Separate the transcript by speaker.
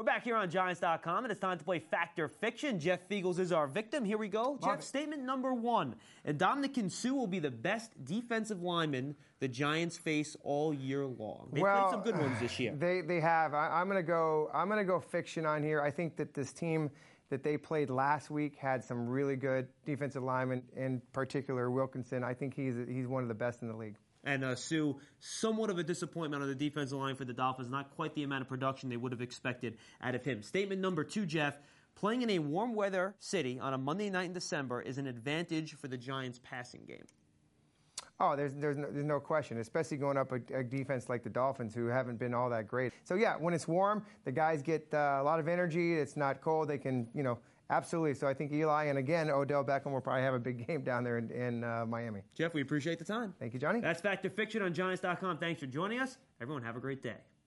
Speaker 1: back here on Giants.com, and it's time to play Fact or Fiction. Jeff Feagles is our victim. Here we go. Jeff, statement number one. Ndamukong Suh will be the best defensive lineman the Giants face all year long. They've played some good ones this year.
Speaker 2: They have. I'm gonna go fiction on here. I think that this team that they played last week had some really good defensive linemen, in particular Wilkinson. I think he's one of the best in the league.
Speaker 1: And Suh, somewhat of a disappointment on the defensive line for the Dolphins. Not quite the amount of production they would have expected out of him. Statement number two, Jeff. Playing in a warm weather city on a Monday night in December is an advantage for the Giants' passing game.
Speaker 2: Oh, there's no question, especially going up a defense like the Dolphins, who haven't been all that great. So, yeah, when it's warm, the guys get a lot of energy. It's not cold. They can, absolutely. So I think Eli and, again, Odell Beckham will probably have a big game down there in Miami.
Speaker 1: Jeff, we appreciate the time.
Speaker 2: Thank you, Johnny.
Speaker 1: That's Fact or Fiction on Giants.com. Thanks for joining us. Everyone, have a great day.